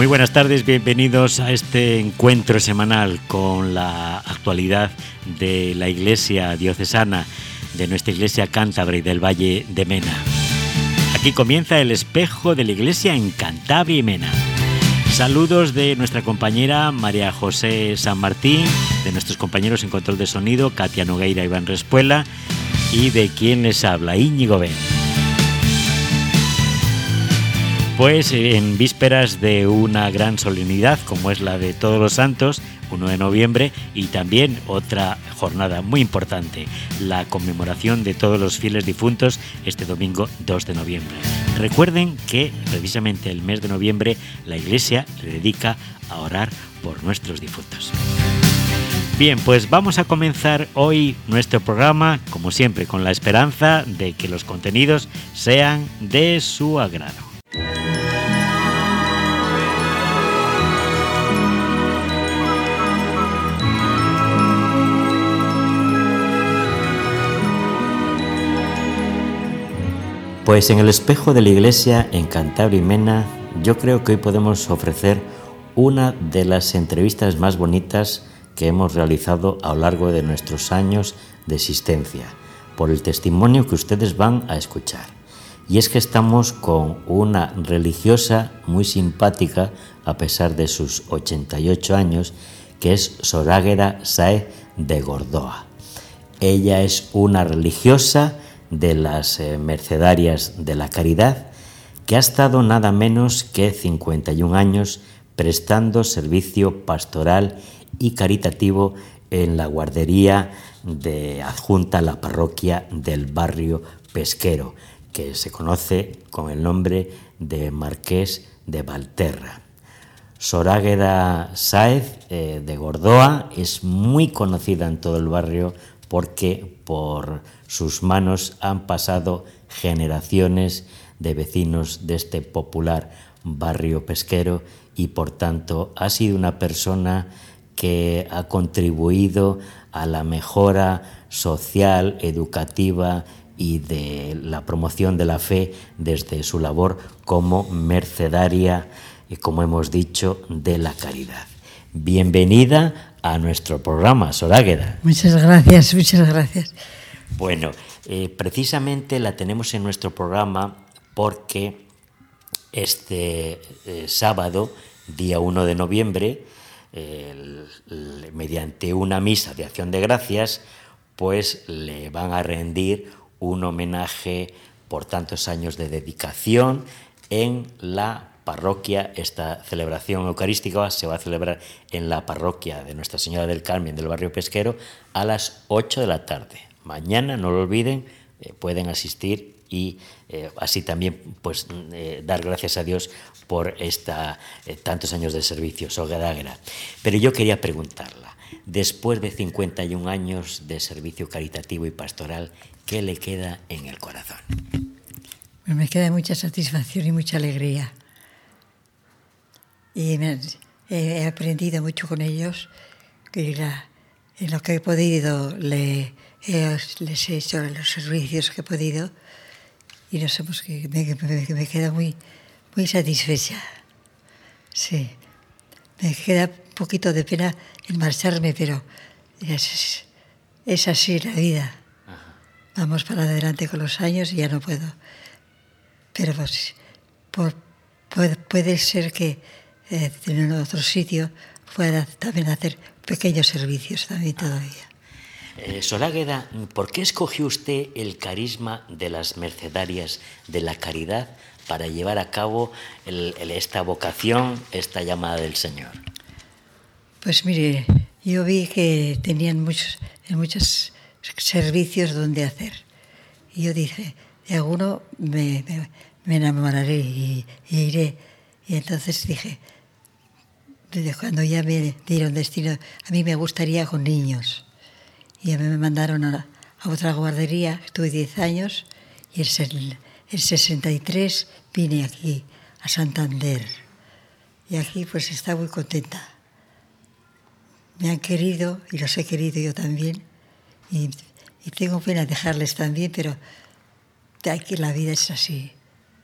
Muy buenas tardes, bienvenidos a este encuentro semanal con la actualidad de la Iglesia diocesana, de nuestra Iglesia cántabra y del Valle de Mena. Aquí comienza el espejo de la Iglesia en Cantabria y Mena. Saludos de nuestra compañera María José San Martín, de nuestros compañeros en control de sonido, Katia Nogueira y Iván Respuela, y de quien les habla, Íñigo Ben. Pues en vísperas de una gran solemnidad como es la de Todos los Santos, 1 de noviembre, y también otra jornada muy importante, la conmemoración de todos los fieles difuntos este domingo 2 de noviembre. Recuerden que precisamente el mes de noviembre la Iglesia le dedica a orar por nuestros difuntos. Bien, pues vamos a comenzar hoy nuestro programa, como siempre, con la esperanza de que los contenidos sean de su agrado. Pues en el espejo de la Iglesia en Cantabria y Mena, yo creo que hoy podemos ofrecer una de las entrevistas más bonitas que hemos realizado a lo largo de nuestros años de existencia, por el testimonio que ustedes van a escuchar. Y es que estamos con una religiosa muy simpática, a pesar de sus 88 años, que es Sor Águeda Sáez de Gordoa. Ella es una religiosa de las Mercedarias de la Caridad, que ha estado nada menos que 51 años prestando servicio pastoral y caritativo en la guardería adjunta a la parroquia del barrio pesquero, que se conoce con el nombre de Marqués de Valterra. Sor Águeda Sáez de Gordoa es muy conocida en todo el barrio porque por sus manos han pasado generaciones de vecinos de este popular barrio pesquero y por tanto ha sido una persona que ha contribuido a la mejora social, educativa y de la promoción de la fe desde su labor como mercedaria, como hemos dicho, de la caridad. Bienvenida a nuestro programa, Sor Águeda. Muchas gracias, muchas gracias. Bueno, precisamente la tenemos en nuestro programa porque este sábado, día 1 de noviembre, mediante una misa de acción de gracias, pues le van a rendir un homenaje por tantos años de dedicación en la parroquia. Esta celebración eucarística se va a celebrar en la parroquia de Nuestra Señora del Carmen del barrio pesquero a las 8 de la tarde. Mañana, no lo olviden, pueden asistir y así también pues dar gracias a Dios por tantos años de servicio, Sor Águeda. Pero yo quería preguntarla, después de 51 años de servicio caritativo y pastoral, ¿qué le queda en el corazón? Pues me queda mucha satisfacción y mucha alegría. Y he aprendido mucho con ellos, que en lo que he podido les he hecho los servicios que he podido y no sé, pues que me queda muy, muy satisfecha. Sí, me queda un poquito de pena en marcharme, pero es así la vida. Vamos para adelante con los años y ya no puedo. Pero pues, puede ser que en otro sitio pueda también hacer pequeños servicios también todavía. Sor Águeda, ¿por qué escogió usted el carisma de las Mercedarias de la Caridad para llevar a cabo esta vocación, esta llamada del Señor? Pues mire, yo vi que tenían muchos servicios donde hacer. Y yo dije, de alguno me enamoraré y iré. Y entonces dije, cuando ya me dieron destino, a mí me gustaría con niños. Y a mí me mandaron a otra guardería, estuve 10 años, y el 63 vine aquí, a Santander. Y aquí pues estaba muy contenta. Me han querido, y los he querido yo también, y tengo pena dejarles también, pero aquí la vida es así.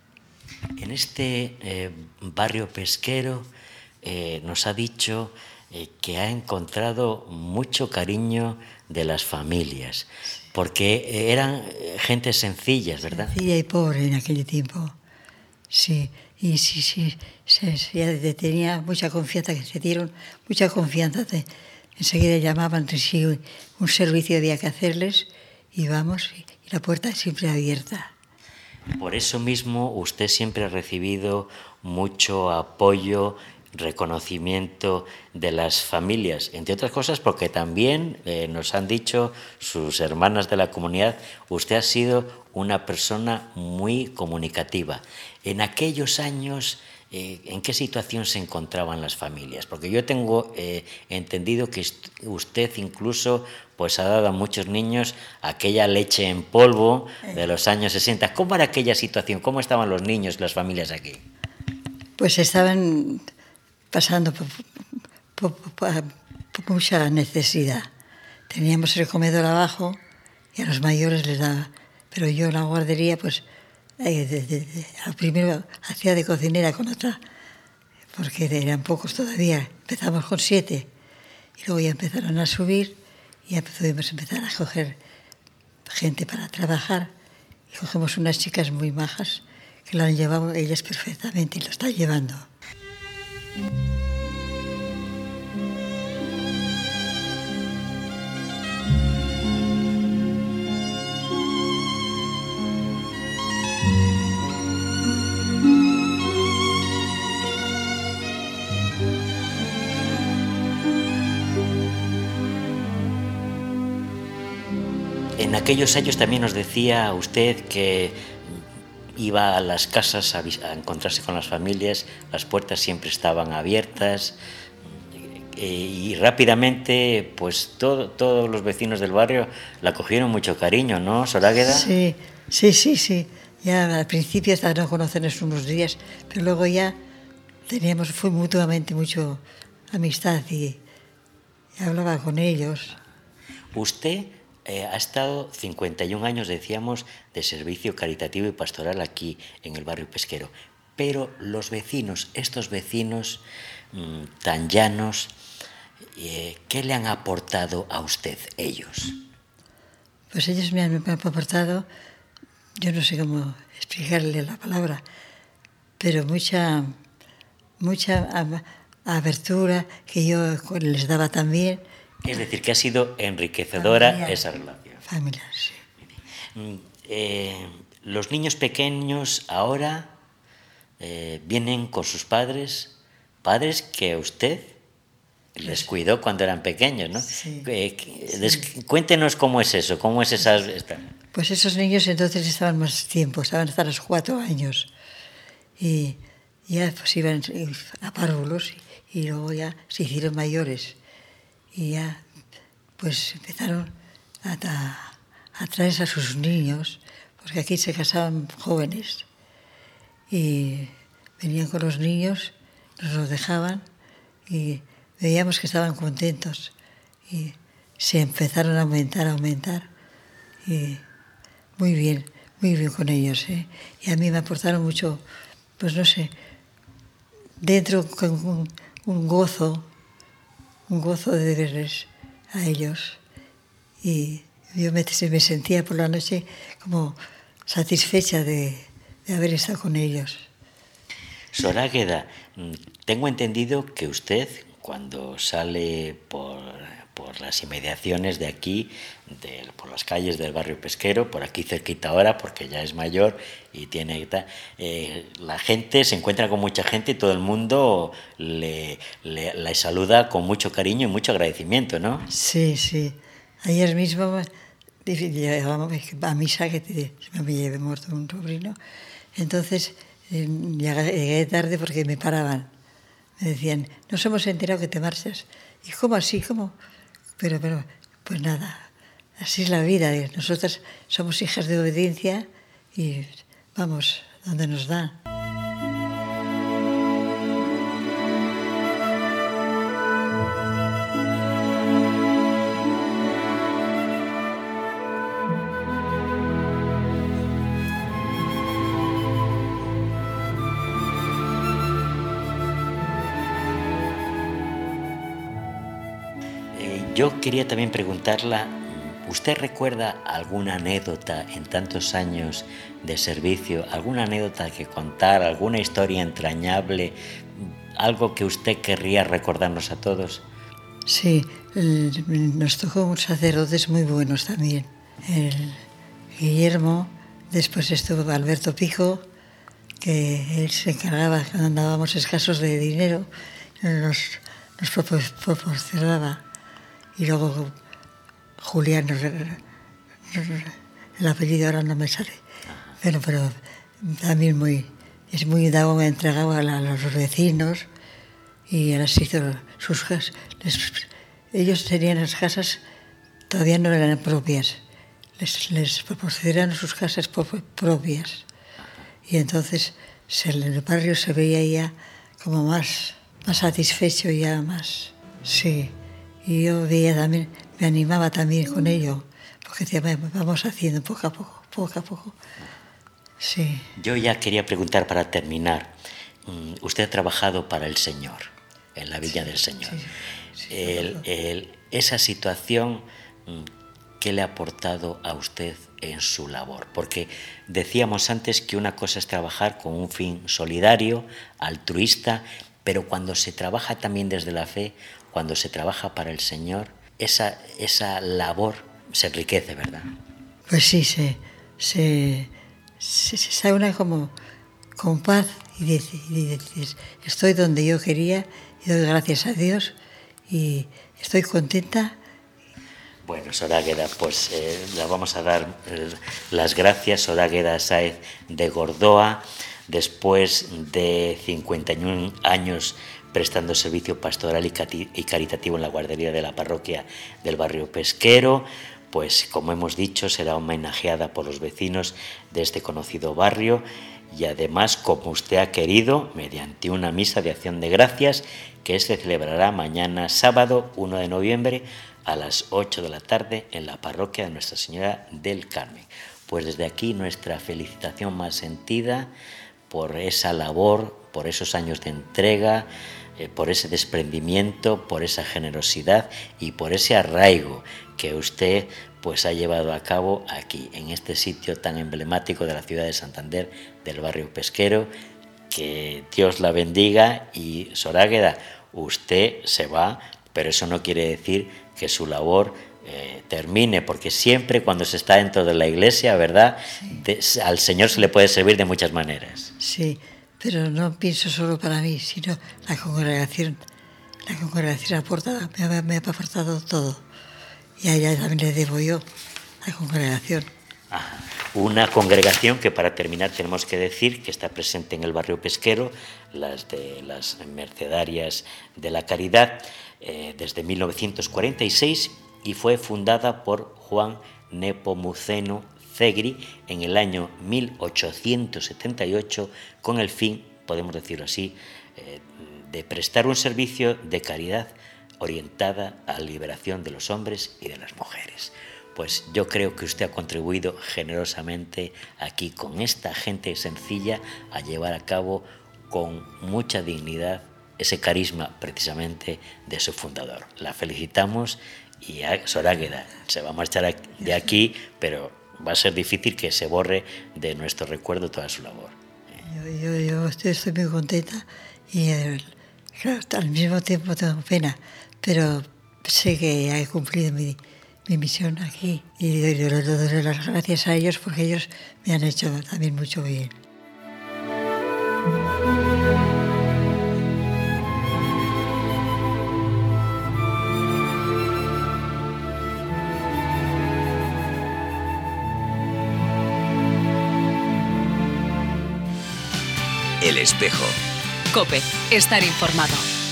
En este barrio pesquero nos ha dicho que ha encontrado mucho cariño de las familias, porque eran gente sencillas, ¿verdad? Sencilla y pobre en aquel tiempo. Sí, y sí, se tenía mucha confianza, que se dieron mucha confianza. Enseguida llamaban si un servicio había que hacerles y vamos, y la puerta siempre abierta. Por eso mismo usted siempre ha recibido mucho apoyo, reconocimiento de las familias, entre otras cosas porque también nos han dicho sus hermanas de la comunidad, usted ha sido una persona muy comunicativa. En aquellos años, ¿en qué situación se encontraban las familias? Porque yo tengo entendido que usted incluso pues ha dado a muchos niños aquella leche en polvo de los años 60. ¿Cómo era aquella situación? ¿Cómo estaban los niños y las familias aquí? Pues estaban pasando por mucha necesidad. Teníamos el comedor abajo y a los mayores les daba. Pero yo en la guardería, pues, al primero hacía de cocinera con otra, porque eran pocos todavía. Empezamos con 7 y luego ya empezaron a subir y ya pudimos empezar a coger gente para trabajar. Y cogemos unas chicas muy majas que lo han llevado ellas perfectamente y lo están llevando. En aquellos años también nos decía usted que iba a las casas a encontrarse con las familias, las puertas siempre estaban abiertas y rápidamente pues todos los vecinos del barrio la cogieron mucho cariño, ¿no, Sor Águeda? Sí. Ya al principio hasta no conocernos unos días, pero luego ya fue mutuamente mucho amistad y hablaba con ellos. Usted ha estado 51 años, decíamos, de servicio caritativo y pastoral aquí en el barrio pesquero. Pero los vecinos, estos vecinos tan llanos, ¿qué le han aportado a usted ellos? Pues ellos me han aportado, yo no sé cómo explicarle la palabra, pero mucha abertura que yo les daba también. Es decir, que ha sido enriquecedora esa relación. Familiar, sí. Los niños pequeños ahora vienen con sus padres que usted les cuidó cuando eran pequeños, ¿no? Sí. Cuéntenos cómo es eso, cómo es esa... Pues esos niños entonces estaban más tiempo, estaban hasta los 4 años. Y ya pues iban a párvulos y luego ya se hicieron mayores. Y ya pues empezaron a traerse a sus niños, porque aquí se casaban jóvenes. Y venían con los niños, nos los dejaban y veíamos que estaban contentos. Y se empezaron a aumentar. Y muy bien con ellos, ¿eh? Y a mí me aportaron mucho, pues no sé, dentro con un gozo de verles a ellos. Y yo me sentía por la noche como satisfecha de haber estado con ellos. Sor Águeda, tengo entendido que usted, cuando sale por las inmediaciones de aquí, por las calles del barrio pesquero, por aquí cerquita ahora, porque ya es mayor y tiene... la gente se encuentra con mucha gente y todo el mundo le saluda con mucho cariño y mucho agradecimiento, ¿no? Sí. Ayer mismo llegábamos a misa, que me llevé muerto un sobrino. Entonces llegué tarde porque me paraban. Me decían, nos hemos enterado que te marchas. ¿Y cómo así? ¿Cómo? Pero, pues nada, así es la vida. Nosotras somos hijas de obediencia y vamos donde nos dan. Yo quería también preguntarla, ¿usted recuerda alguna anécdota en tantos años de servicio, alguna anécdota que contar, alguna historia entrañable, algo que usted querría recordarnos a todos? Sí, nos tocó unos sacerdotes muy buenos también. El Guillermo, después estuvo Alberto Pijo, que él se encargaba cuando andábamos escasos de dinero, nos proporcionaba. Y luego Julián, el apellido ahora no me sale, pero también es muy dado, me entregaba a los vecinos y les hizo sus casas. Ellos tenían las casas, todavía no eran propias, les proporcionaron sus casas propias. Y entonces en el barrio se veía ya como más satisfecho, ya más, sí. Y yo veía también, me animaba también con ello, porque decía, vamos haciendo poco a poco. Sí. Yo ya quería preguntar para terminar. Usted ha trabajado para el Señor, en la Villa del Señor. Sí, esa situación, ¿qué le ha aportado a usted en su labor? Porque decíamos antes que una cosa es trabajar con un fin solidario, altruista, pero cuando se trabaja también desde la fe, cuando se trabaja para el Señor, esa labor se enriquece, ¿verdad? Pues sí, se una como con paz y dices, estoy donde yo quería y doy gracias a Dios y estoy contenta. Bueno, Sor Águeda, pues le vamos a dar las gracias, Sor Águeda Sáez de Gordoa, después de 51 años prestando servicio pastoral y caritativo en la guardería de la parroquia del barrio Pesquero, pues como hemos dicho, será homenajeada por los vecinos de este conocido barrio y además, como usted ha querido, mediante una misa de acción de gracias que se celebrará mañana sábado 1 de noviembre a las 8 de la tarde en la parroquia de Nuestra Señora del Carmen. Pues desde aquí nuestra felicitación más sentida por esa labor, por esos años de entrega, por ese desprendimiento, por esa generosidad y por ese arraigo que usted pues ha llevado a cabo aquí, en este sitio tan emblemático de la ciudad de Santander, del barrio Pesquero. Que Dios la bendiga y, Sor Águeda, usted se va, pero eso no quiere decir que su labor termine, porque siempre cuando se está dentro de la iglesia, ¿verdad? Sí. Al Señor se le puede servir de muchas maneras. Sí, pero no pienso solo para mí, sino la congregación. La congregación me ha aportado todo. Y a ella también le debo yo, la congregación. Ajá. Una congregación que, para terminar, tenemos que decir que está presente en el barrio Pesquero, las de las Mercedarias de la Caridad, desde 1946, y fue fundada por Juan Nepomuceno Zegri en el año 1878 con el fin, podemos decirlo así, de prestar un servicio de caridad orientada a la liberación de los hombres y de las mujeres. Pues yo creo que usted ha contribuido generosamente aquí con esta gente sencilla a llevar a cabo con mucha dignidad ese carisma precisamente de su fundador. La felicitamos y Sor Águeda se va a marchar de aquí, pero va a ser difícil que se borre de nuestro recuerdo toda su labor. Yo estoy muy contenta y claro, al mismo tiempo tengo pena, pero sé que he cumplido mi misión aquí y doy las gracias a ellos porque ellos me han hecho también mucho bien. El Espejo. COPE. Estar informado.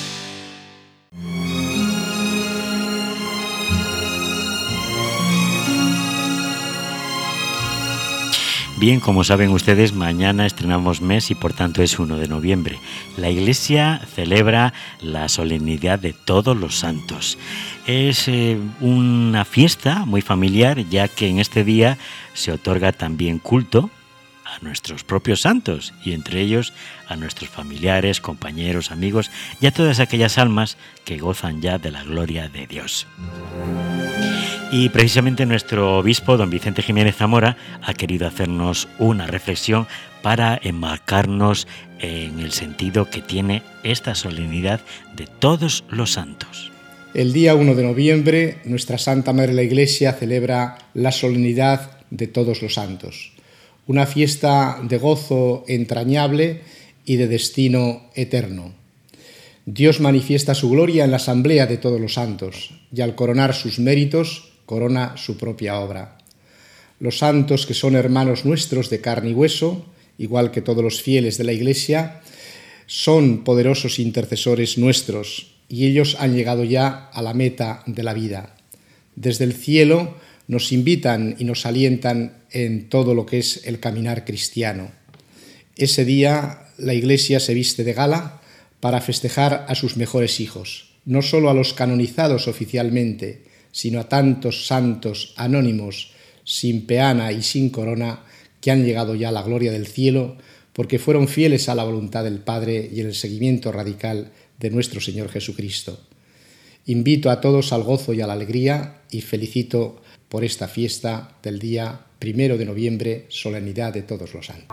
Bien, como saben ustedes, mañana estrenamos mes y por tanto es 1 de noviembre. La Iglesia celebra la solemnidad de Todos los Santos. Es una fiesta muy familiar, ya que en este día se otorga también culto a nuestros propios santos y entre ellos a nuestros familiares, compañeros, amigos y a todas aquellas almas que gozan ya de la gloria de Dios. Y precisamente nuestro obispo, don Vicente Jiménez Zamora, ha querido hacernos una reflexión para enmarcarnos en el sentido que tiene esta solemnidad de todos los santos. El día 1 de noviembre, nuestra Santa Madre la Iglesia celebra la solemnidad de todos los santos, una fiesta de gozo entrañable y de destino eterno. Dios manifiesta su gloria en la asamblea de todos los santos y al coronar sus méritos, corona su propia obra. Los santos, que son hermanos nuestros de carne y hueso, igual que todos los fieles de la Iglesia, son poderosos intercesores nuestros y ellos han llegado ya a la meta de la vida. Desde el cielo nos invitan y nos alientan en todo lo que es el caminar cristiano. Ese día la Iglesia se viste de gala para festejar a sus mejores hijos, no solo a los canonizados oficialmente, sino a tantos santos anónimos, sin peana y sin corona, que han llegado ya a la gloria del cielo, porque fueron fieles a la voluntad del Padre y en el seguimiento radical de nuestro Señor Jesucristo. Invito a todos al gozo y a la alegría y felicito por esta fiesta del día 1 de noviembre, solemnidad de todos los santos.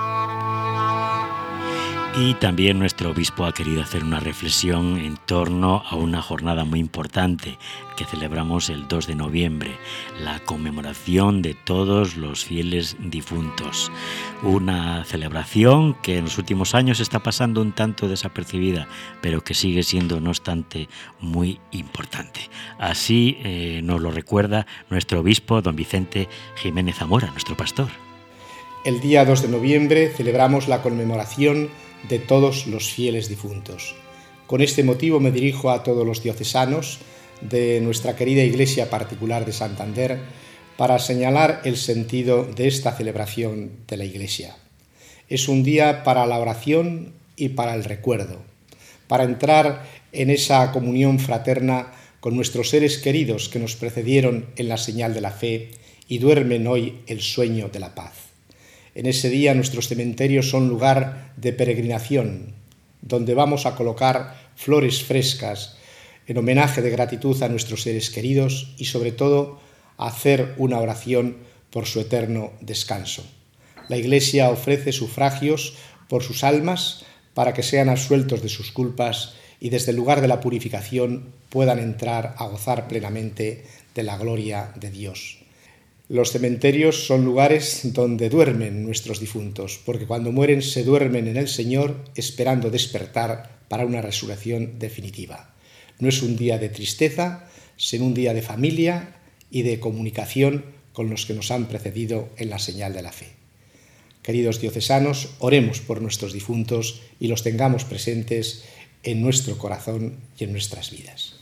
Y también nuestro obispo ha querido hacer una reflexión en torno a una jornada muy importante que celebramos el 2 de noviembre, la conmemoración de todos los fieles difuntos. Una celebración que en los últimos años está pasando un tanto desapercibida, pero que sigue siendo, no obstante, muy importante. Así nos lo recuerda nuestro obispo, don Vicente Jiménez Zamora, nuestro pastor. El día 2 de noviembre celebramos la conmemoración de todos los fieles difuntos. Con este motivo me dirijo a todos los diocesanos de nuestra querida Iglesia Particular de Santander para señalar el sentido de esta celebración de la Iglesia. Es un día para la oración y para el recuerdo, para entrar en esa comunión fraterna con nuestros seres queridos que nos precedieron en la señal de la fe y duermen hoy el sueño de la paz. En ese día nuestros cementerios son lugar de peregrinación, donde vamos a colocar flores frescas en homenaje de gratitud a nuestros seres queridos y sobre todo a hacer una oración por su eterno descanso. La Iglesia ofrece sufragios por sus almas para que sean absueltos de sus culpas y desde el lugar de la purificación puedan entrar a gozar plenamente de la gloria de Dios. Los cementerios son lugares donde duermen nuestros difuntos, porque cuando mueren se duermen en el Señor esperando despertar para una resurrección definitiva. No es un día de tristeza, sino un día de familia y de comunicación con los que nos han precedido en la señal de la fe. Queridos diocesanos, oremos por nuestros difuntos y los tengamos presentes en nuestro corazón y en nuestras vidas.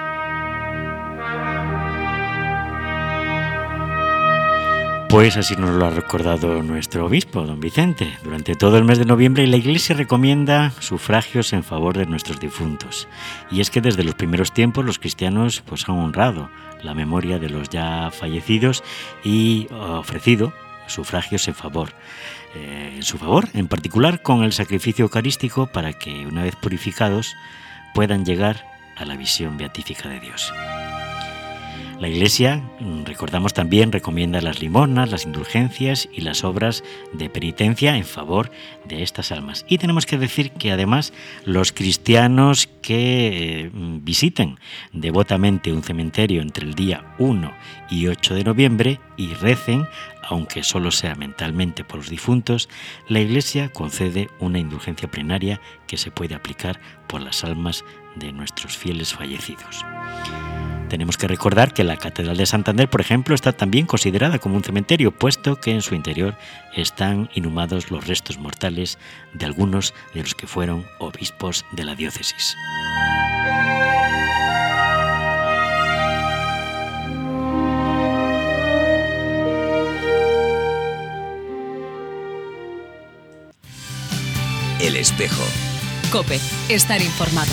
Pues así nos lo ha recordado nuestro obispo, don Vicente. Durante todo el mes de noviembre la Iglesia recomienda sufragios en favor de nuestros difuntos. Y es que desde los primeros tiempos los cristianos han honrado la memoria de los ya fallecidos y ofrecido sufragios en su favor, en particular con el sacrificio eucarístico para que, una vez purificados, puedan llegar a la visión beatífica de Dios. La Iglesia, recordamos también, recomienda las limosnas, las indulgencias y las obras de penitencia en favor de estas almas. Y tenemos que decir que además los cristianos que visiten devotamente un cementerio entre el día 1 y 8 de noviembre y recen, aunque solo sea mentalmente por los difuntos, la Iglesia concede una indulgencia plenaria que se puede aplicar por las almas de nuestros fieles fallecidos. Tenemos que recordar que la Catedral de Santander, por ejemplo, está también considerada como un cementerio, puesto que en su interior están inhumados los restos mortales de algunos de los que fueron obispos de la diócesis. El Espejo. COPE. Estar informado.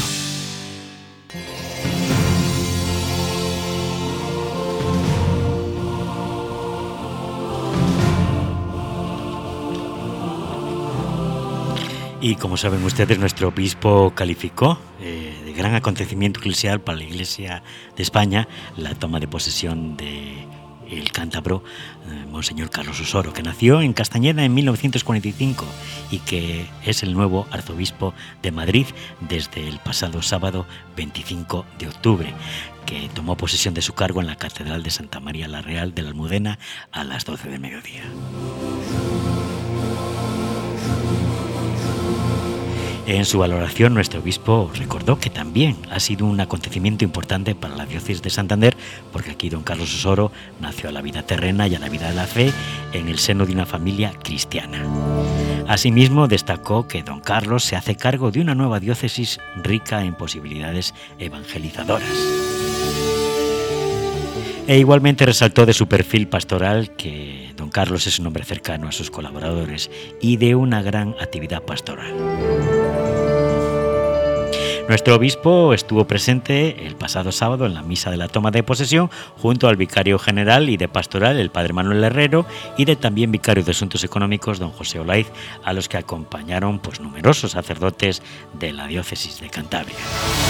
Y como saben ustedes, nuestro obispo calificó de gran acontecimiento eclesial para la Iglesia de España la toma de posesión de el cántabro Monseñor Carlos Osoro, que nació en Castañeda en 1945 y que es el nuevo arzobispo de Madrid desde el pasado sábado 25 de octubre, que tomó posesión de su cargo en la Catedral de Santa María la Real de la Almudena a las 12 del mediodía. En su valoración, nuestro obispo recordó que también ha sido un acontecimiento importante para la diócesis de Santander, porque aquí don Carlos Osoro nació a la vida terrena y a la vida de la fe en el seno de una familia cristiana. Asimismo, destacó que don Carlos se hace cargo de una nueva diócesis rica en posibilidades evangelizadoras. E igualmente resaltó de su perfil pastoral que don Carlos es un hombre cercano a sus colaboradores y de una gran actividad pastoral. Nuestro obispo estuvo presente el pasado sábado en la misa de la toma de posesión junto al vicario general y de pastoral, el padre Manuel Herrero, y de también vicario de Asuntos Económicos, don José Olaiz, a los que acompañaron numerosos sacerdotes de la diócesis de Cantabria.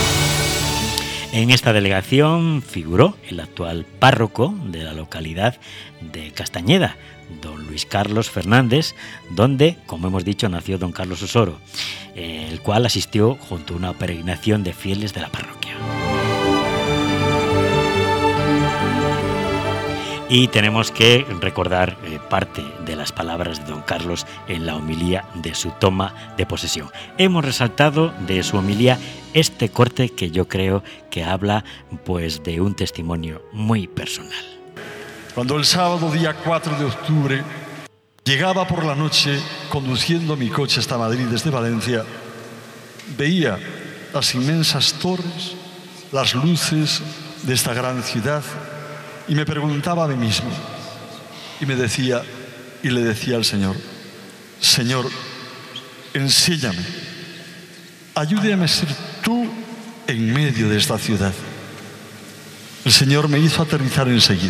En esta delegación figuró el actual párroco de la localidad de Castañeda, don Luis Carlos Fernández, donde, como hemos dicho, nació don Carlos Osoro, el cual asistió junto a una peregrinación de fieles de la parroquia. Y tenemos que recordar parte de las palabras de don Carlos en la homilía de su toma de posesión. Hemos resaltado de su homilía este corte que yo creo que habla de un testimonio muy personal. Cuando el sábado día 4 de octubre llegaba por la noche conduciendo mi coche hasta Madrid desde Valencia, veía las inmensas torres, las luces de esta gran ciudad y me preguntaba a mí mismo y le decía al Señor: Señor, enséñame, ayúdame a ser tú en medio de esta ciudad. El Señor me hizo aterrizar enseguida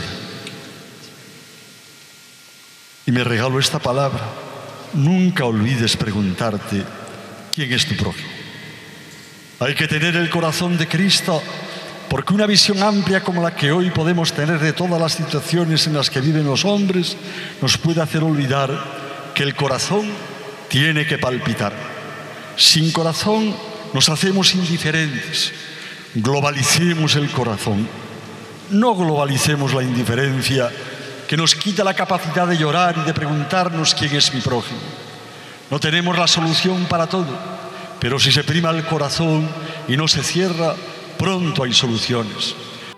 y me regaló esta palabra: nunca olvides preguntarte quién es tu prójimo. Hay que tener el corazón de Cristo, porque una visión amplia como la que hoy podemos tener de todas las situaciones en las que viven los hombres nos puede hacer olvidar que el corazón tiene que palpitar. Sin corazón nos hacemos indiferentes. Globalicemos el corazón. No globalicemos la indiferencia, que nos quita la capacidad de llorar y de preguntarnos quién es mi prójimo. No tenemos la solución para todo, pero si se prima el corazón y no se cierra, pronto hay soluciones.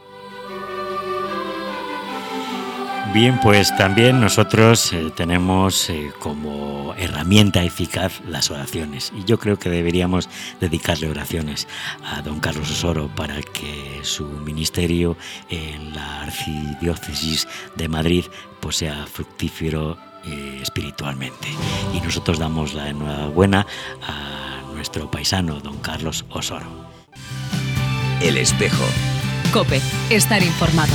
Bien, pues también nosotros tenemos como herramienta eficaz las oraciones, y yo creo que deberíamos dedicarle oraciones a don Carlos Osoro para que su ministerio en la archidiócesis de Madrid sea fructífero espiritualmente. Y nosotros damos la enhorabuena a nuestro paisano don Carlos Osoro. El Espejo. COPE, estar informado.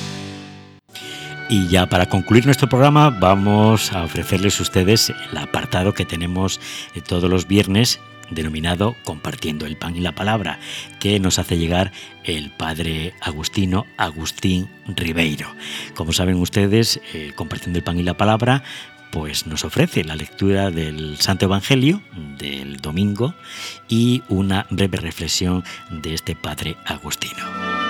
Y ya para concluir nuestro programa vamos a ofrecerles a ustedes el apartado que tenemos todos los viernes denominado Compartiendo el Pan y la Palabra, que nos hace llegar el padre Agustín Ribeiro. Como saben ustedes, Compartiendo el Pan y la Palabra nos ofrece la lectura del Santo Evangelio del domingo y una breve reflexión de este padre Agustino.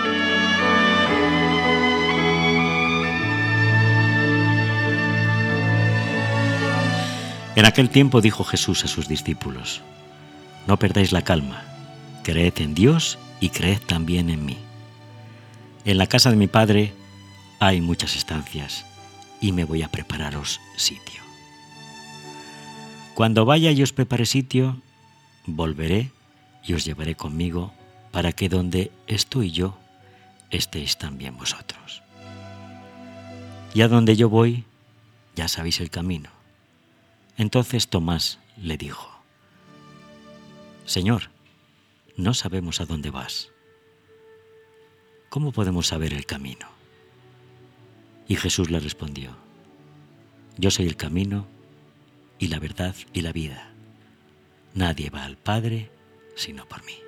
En aquel tiempo dijo Jesús a sus discípulos: no perdáis la calma, creed en Dios y creed también en mí. En la casa de mi Padre hay muchas estancias y me voy a prepararos sitio. Cuando vaya y os prepare sitio, volveré y os llevaré conmigo para que donde estoy yo, estéis también vosotros. Y a donde yo voy, ya sabéis el camino. Entonces Tomás le dijo: Señor, no sabemos a dónde vas. ¿Cómo podemos saber el camino? Y Jesús le respondió: yo soy el camino y la verdad y la vida. Nadie va al Padre sino por mí.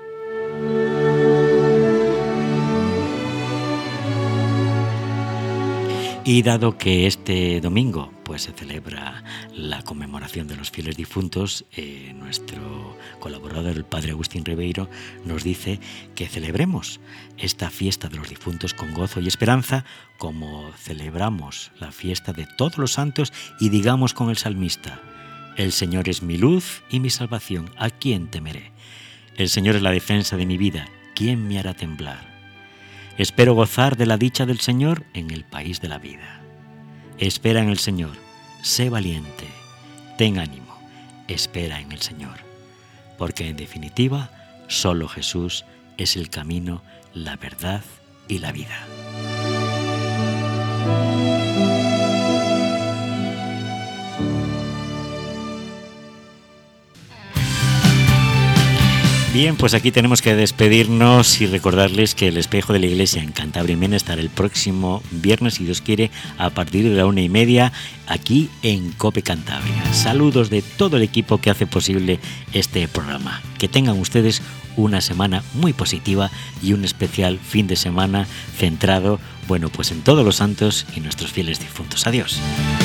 Y dado que este domingo pues se celebra la conmemoración de los fieles difuntos, nuestro colaborador, el padre Agustín Ribeiro, nos dice que celebremos esta fiesta de los difuntos con gozo y esperanza, como celebramos la fiesta de todos los santos, y digamos con el salmista: el Señor es mi luz y mi salvación, ¿a quién temeré? El Señor es la defensa de mi vida, ¿quién me hará temblar? Espero gozar de la dicha del Señor en el país de la vida. Espera en el Señor, sé valiente, ten ánimo, espera en el Señor. Porque en definitiva, solo Jesús es el camino, la verdad y la vida. Bien, pues aquí tenemos que despedirnos y recordarles que el Espejo de la Iglesia en Cantabria y Mena estará el próximo viernes, si Dios quiere, a partir de la 1:30 aquí en COPE Cantabria. Saludos de todo el equipo que hace posible este programa. Que tengan ustedes una semana muy positiva y un especial fin de semana centrado, bueno, pues en todos los santos y nuestros fieles difuntos. Adiós.